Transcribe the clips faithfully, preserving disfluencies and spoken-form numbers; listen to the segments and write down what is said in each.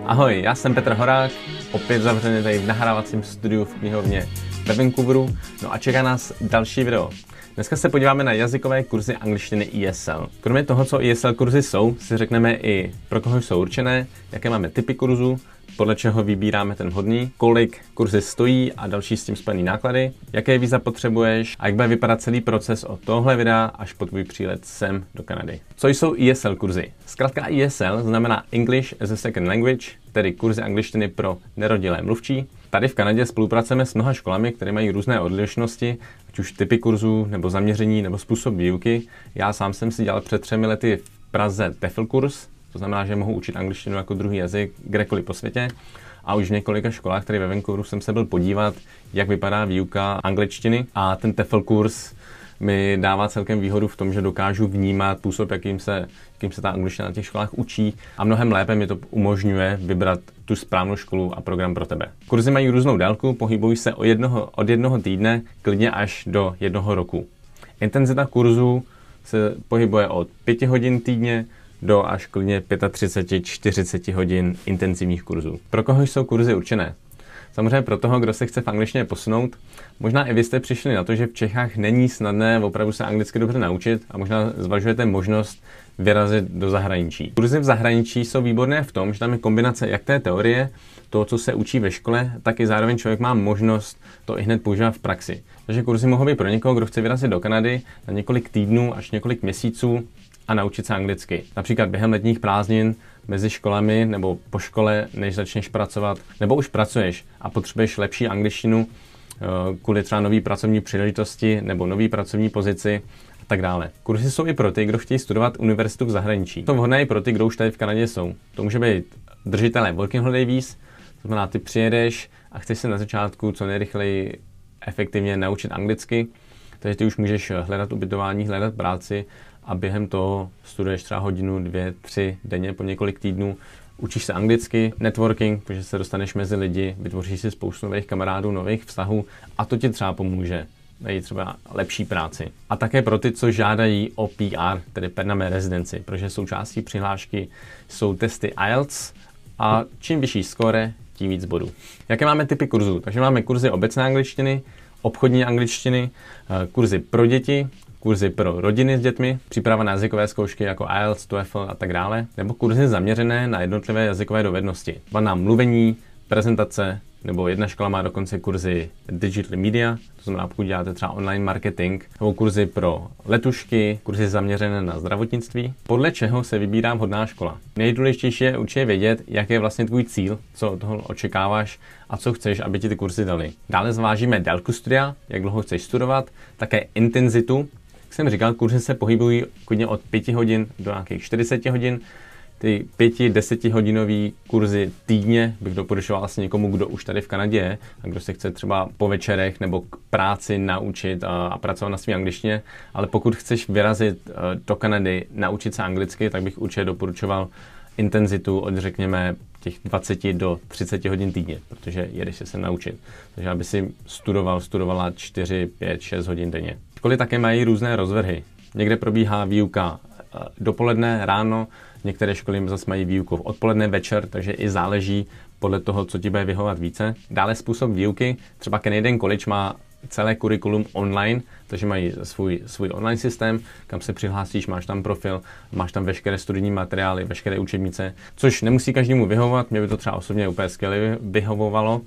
Ahoj, já jsem Petr Horák, opět zavřený tady v nahrávacím studiu v knihovně ve Vancouveru, no a čeká nás další video. Dneska se podíváme na jazykové kurzy angličtiny E S L. Kromě toho, co E S L kurzy jsou, si řekneme i pro koho jsou určené, jaké máme typy kurzů, podle čeho vybíráme ten vhodný, kolik kurzy stojí a další s tím spojený náklady, jaké víza potřebuješ a jak bude vypadat celý proces od tohle videa až po tvůj přílet sem do Kanady. Co jsou E S L kurzy? Zkrátka E S L znamená English as a Second Language, tedy kurzy angličtiny pro nerodilé mluvčí. Tady v Kanadě spolupracujeme s mnoha školami, které mají různé odlišnosti, ať už typy kurzů, nebo zaměření, nebo způsob výuky. Já sám jsem si dělal před třemi lety v Praze TEFL kurz, to znamená, že mohu učit angličtinu jako druhý jazyk kdekoliv po světě. A už v několika školách, tady ve Vancouveru, jsem se byl podívat, jak vypadá výuka angličtiny. A ten TEFL kurz mi dává celkem výhodu v tom, že dokážu vnímat způsob, jakým se, jakým se ta angličtina na těch školách učí a mnohem lépe mi to umožňuje vybrat tu správnou školu a program pro tebe. Kurzy mají různou délku, pohybují se od jednoho, od jednoho týdne klidně až do jednoho roku. Intenzita kurzů se pohybuje od pěti hodin týdně do až klidně třicet pět až čtyřicet hodin intenzivních kurzů. Pro koho jsou kurzy určené? Samozřejmě pro toho, kdo se chce v angličtině posunout. Možná i vy jste přišli na to, že v Čechách není snadné opravdu se anglicky dobře naučit a možná zvažujete možnost vyrazit do zahraničí. Kurzy v zahraničí jsou výborné v tom, že tam je kombinace jak té teorie, toho, co se učí ve škole, tak i zároveň člověk má možnost to i hned používat v praxi. Takže kurzy mohou být pro někoho, kdo chce vyrazit do Kanady na několik týdnů až několik měsíců a naučit se anglicky. Například během letních prázdnin mezi školami nebo po škole, než začneš pracovat, nebo už pracuješ a potřebuješ lepší angličtinu kvůli třeba nový pracovní příležitosti nebo nový pracovní pozici a tak dále. Kurzy jsou i pro ty, kdo chtějí studovat univerzitu v zahraničí. To vhodné i pro ty, kdo už tady v Kanadě jsou. To může být držitelé working holiday víz, to znamená, ty přijedeš a chceš se na začátku co nejrychleji efektivně naučit anglicky, takže ty už můžeš hledat ubytování, hledat práci a během toho studuješ třeba hodinu, dvě, tři denně po několik týdnů. Učíš se anglicky, networking, protože se dostaneš mezi lidi, vytvoříš si spoustu nových kamarádů, nových vztahů a to ti třeba pomůže najít třeba lepší práci. A také pro ty, co žádají o P R, tedy permanent residency, protože součástí přihlášky jsou testy I E L T S a čím vyšší skóre, tím víc bodů. Jaké máme typy kurzů? Takže máme kurzy obecné angličtiny, obchodní angličtiny, kurzy pro děti, kurzy pro rodiny s dětmi, příprava na jazykové zkoušky jako I E L T S, TOEFL a tak dále, nebo kurzy zaměřené na jednotlivé jazykové dovednosti. Třeba na mluvení, prezentace, nebo jedna škola má dokonce kurzy Digital Media, to znamená, pokud děláte třeba online marketing, nebo kurzy pro letušky, kurzy zaměřené na zdravotnictví. Podle čeho se vybírá vhodná škola? Nejdůležitější je určitě vědět, jaký je vlastně tvůj cíl, co od toho očekáváš a co chceš, aby ti ty kurzy dali. Dále zvážíme délku studia, jak dlouho chceš studovat, také intenzitu. Jak jsem říkal, kurzy se pohybují klidně od pěti hodin do nějakých čtyřiceti hodin. Ty pěti, desetihodinový kurzy týdně bych doporučoval asi někomu, kdo už tady v Kanadě je a kdo se chce třeba po večerech nebo k práci naučit a, a pracovat na své angličtině. Ale pokud chceš vyrazit do Kanady, naučit se anglicky, tak bych určitě doporučoval intenzitu od řekněme těch dvaceti do třiceti hodin týdně, protože jedeš se sem naučit. Takže aby si studoval, studovala čtyři, pět, šest hodin denně. Školy také mají různé rozvrhy. Někde probíhá výuka dopoledne, ráno, některé školy zase mají výuku odpoledne, večer, takže i záleží podle toho, co ti bude vyhovovat více. Dále způsob výuky, třeba Canadian College má celé kurikulum online, takže mají svůj, svůj online systém, kam se přihlásíš, máš tam profil, máš tam veškeré studijní materiály, veškeré učebnice, což nemusí každému vyhovovat, mě by to třeba osobně úplně skvěle vyhovovalo.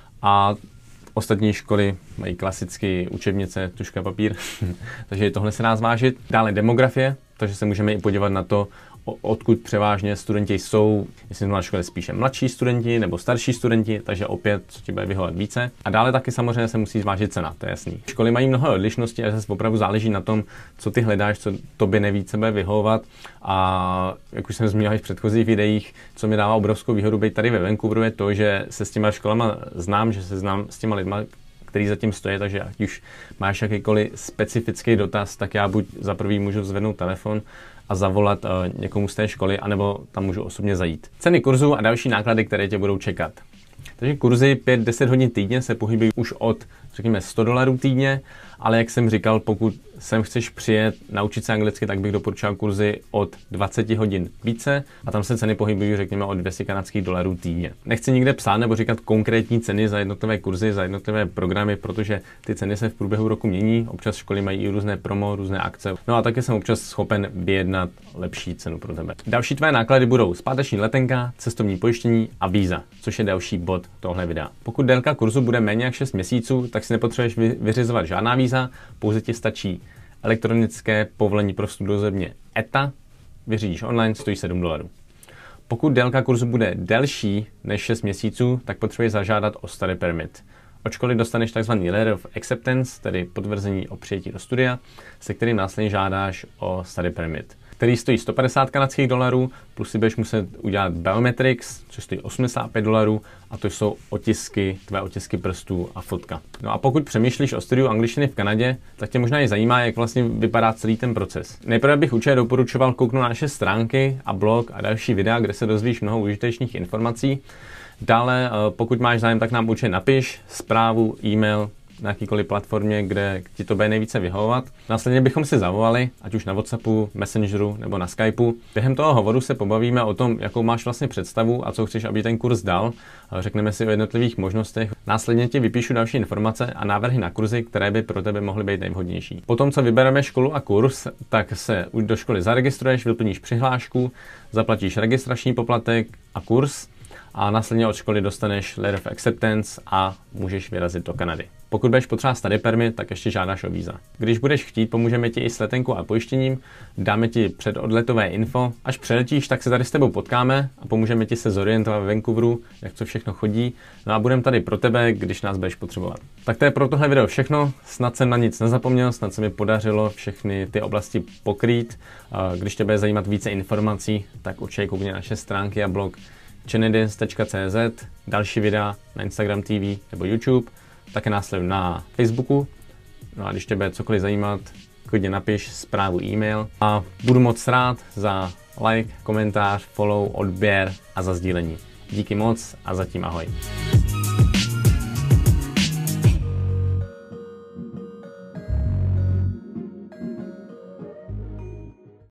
A ostatní školy mají klasicky učebnice, tužka, papír, takže tohle se dá zvážit. Dále demografie, takže se můžeme i podívat na to, odkud převážně studenti jsou, jestli na škole spíše mladší studenti nebo starší studenti, takže opět, co ti bude vyhovovat více. A dále taky samozřejmě se musí zvážit cena, to je jasný. Školy mají mnoho odlišností a zase opravdu záleží na tom, co ty hledáš, co tobě nejvíce bude vyhovovat. A jak už jsem zmínil v předchozích videích, co mi dává obrovskou výhodu být tady ve Vancouveru, je to, že se s těma školama znám, že se znám s těma lidma, který zatím stojí, takže ať už máš jakýkoliv specifický dotaz, tak já buď za prvý můžu zvednout telefon a zavolat uh, někomu z té školy, anebo tam můžu osobně zajít. Ceny kurzů a další náklady, které tě budou čekat. Takže kurzy pět deset hodin týdně se pohybují už od, řekněme, sto dolarů týdně, ale jak jsem říkal, pokud sem chceš přijet, naučit se anglicky, tak bych doporučoval kurzy od dvacet hodin více a tam se ceny pohybují, řekněme, od dvě stě kanadských dolarů týdně. Nechci nikde psát nebo říkat konkrétní ceny za jednotlivé kurzy, za jednotlivé programy, protože ty ceny se v průběhu roku mění, občas školy mají i různé promo, různé akce. No a taky jsem občas schopen vyjednat lepší cenu pro tebe. Další tvé náklady budou zpáteční letenka, cestovní pojištění a víza, což je další bod tohle videa. Pokud délka kurzu bude méně jak šest měsíců, tak si nepotřebuješ vyřizovat žádná víza, pouze ti stačí elektronické povolení pro vstup do země E T A, vyřídíš online, stojí sedm dolarů. Pokud délka kurzu bude delší než šest měsíců, tak potřebuješ zažádat o study permit. Od školy dostaneš tzv. Letter of Acceptance, tedy potvrzení o přijetí do studia, se kterým následně žádáš o study permit, který stojí sto padesát kanadských dolarů, plus si budeš muset udělat biometrics, což stojí osmdesát pět dolarů, a to jsou otisky, tvé otisky prstů a fotka. No a pokud přemýšlíš o studiu angličtiny v Kanadě, tak tě možná i zajímá, jak vlastně vypadá celý ten proces. Nejprve bych určitě doporučoval kouknout na naše stránky a blog a další videa, kde se dozvíš mnoho užitečných informací. Dále, pokud máš zájem, tak nám určitě napiš zprávu, e-mail, na jakýkoliv platformě, kde ti to bude nejvíce vyhovovat. Následně bychom si zavolali, ať už na WhatsAppu, Messengeru nebo na Skypeu. Během toho hovoru se pobavíme o tom, jakou máš vlastně představu a co chceš, aby ten kurz dal. Řekneme si o jednotlivých možnostech. Následně ti vypíšu další informace a návrhy na kurzy, které by pro tebe mohly být nejvhodnější. Potom, co vybereme školu a kurz, tak se už do školy zaregistruješ, vyplníš přihlášku, zaplatíš registrační poplatek a kurz a následně od školy dostaneš Letter of Acceptance a můžeš vyrazit do Kanady. Pokud budeš potřebovat study permit, tak ještě žádáš o víza. Když budeš chtít, pomůžeme ti i s letenkou a pojištěním, dáme ti předodletové info. Až přeletíš, tak se tady s tebou potkáme a pomůžeme ti se zorientovat ve Vancouveru, jak to všechno chodí. No a budeme tady pro tebe, když nás budeš potřebovat. Tak to je pro tohle video všechno. Snad jsem na nic nezapomněl, snad se mi podařilo všechny ty oblasti pokrýt. Když tě bude zajímat více informací, tak určitě koukni na naše stránky a blog chenedins tečka cé zet, další videa na Instagram T V nebo YouTube, také následuj na Facebooku. No a když tě bude cokoliv zajímat, klidně napiš zprávu, e-mail a budu moc rád za like, komentář, follow, odběr a za sdílení. Díky moc a zatím ahoj.